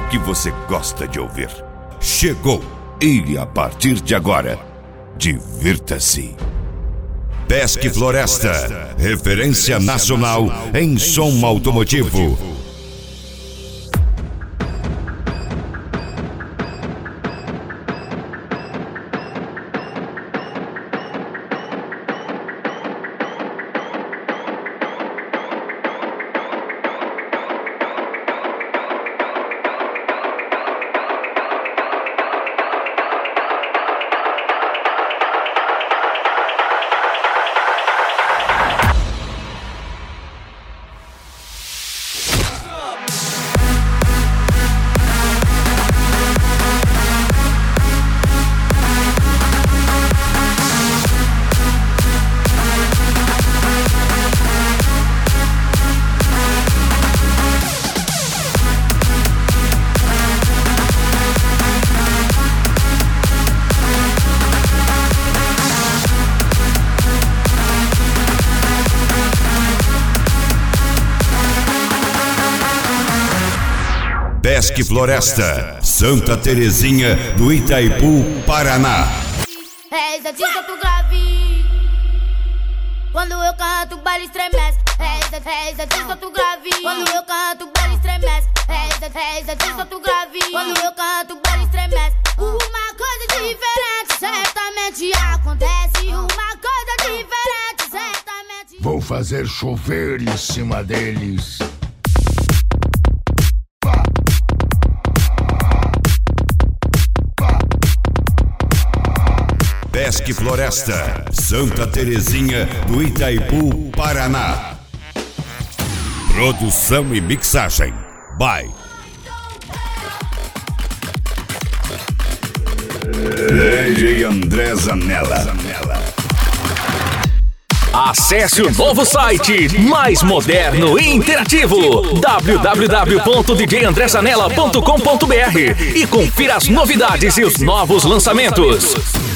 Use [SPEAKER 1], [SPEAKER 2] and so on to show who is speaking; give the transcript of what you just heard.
[SPEAKER 1] que você gosta de ouvir. Chegou e, a partir de agora, divirta-se. Pesque Floresta, referência nacional em som automotivo. Pesque Floresta, Santa Terezinha do Itaipu, Paraná.
[SPEAKER 2] Essa tinta tu grave. Quando eu canto, o baile estremece. Essa tinta tu grave. Quando eu canto, o baile estremece. Essa tinta tu grave. Quando eu canto, o baile estremece. Uma coisa diferente certamente acontece. Uma coisa diferente certamente.
[SPEAKER 3] Vou fazer chover em cima deles.
[SPEAKER 1] Pesque Floresta, Santa Terezinha do Itaipu, Paraná. Produção e mixagem by DJ André Zanella.
[SPEAKER 4] Acesse o novo site, mais moderno e interativo, www.djandrezanella.com.br e confira as novidades e os novos lançamentos.